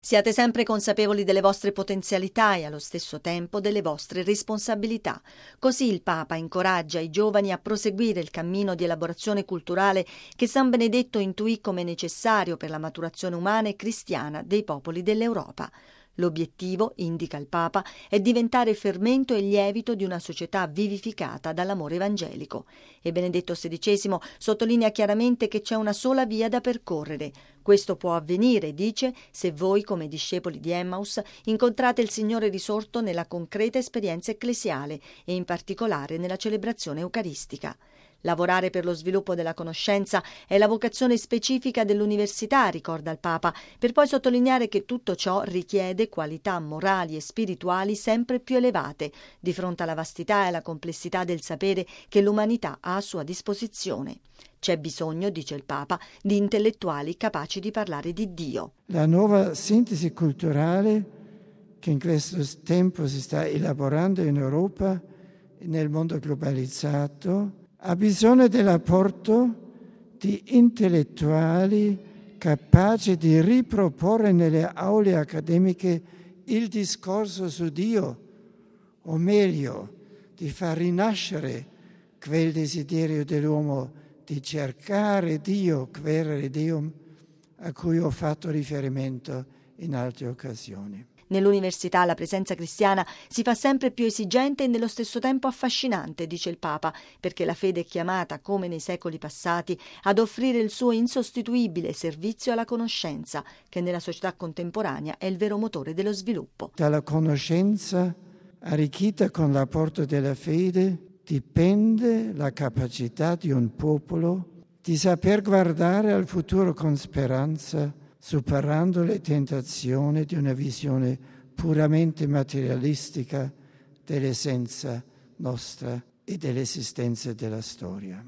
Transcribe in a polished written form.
Siate sempre consapevoli delle vostre potenzialità e allo stesso tempo delle vostre responsabilità. Così il Papa incoraggia i giovani a proseguire il cammino di elaborazione culturale che San Benedetto intuì come necessario per la maturazione umana e cristiana dei popoli dell'Europa. L'obiettivo, indica il Papa, è diventare fermento e lievito di una società vivificata dall'amore evangelico. E Benedetto XVI sottolinea chiaramente che c'è una sola via da percorrere. Questo può avvenire, dice, se voi, come discepoli di Emmaus, incontrate il Signore risorto nella concreta esperienza ecclesiale e in particolare nella celebrazione eucaristica. Lavorare per lo sviluppo della conoscenza è la vocazione specifica dell'università, ricorda il Papa, per poi sottolineare che tutto ciò richiede qualità morali e spirituali sempre più elevate di fronte alla vastità e alla complessità del sapere che l'umanità ha a sua disposizione. C'è bisogno, dice il Papa, di intellettuali capaci di parlare di Dio. La nuova sintesi culturale che in questo tempo si sta elaborando in Europa e nel mondo globalizzato ha bisogno dell'apporto di intellettuali capaci di riproporre nelle aule accademiche il discorso su Dio, o meglio, di far rinascere quel desiderio dell'uomo di cercare Dio, querere Dio, a cui ho fatto riferimento in altre occasioni. Nell'università la presenza cristiana si fa sempre più esigente e nello stesso tempo affascinante, dice il Papa, perché la fede è chiamata, come nei secoli passati, ad offrire il suo insostituibile servizio alla conoscenza, che nella società contemporanea è il vero motore dello sviluppo. Dalla conoscenza, arricchita con l'apporto della fede, dipende la capacità di un popolo di saper guardare al futuro con speranza, superando le tentazioni di una visione puramente materialistica dell'essenza nostra e dell'esistenza della storia.